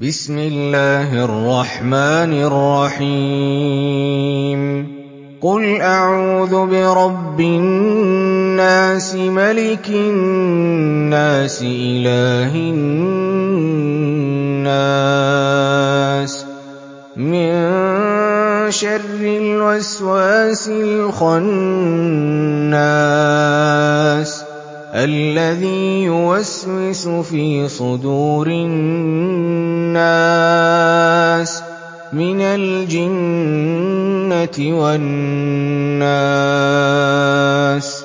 بسم الله الرحمن الرحيم قل أعوذ برب الناس ملك الناس إله الناس من شر الوسواس الخناس الذي يوسوس في صدور الناس من الجنة والناس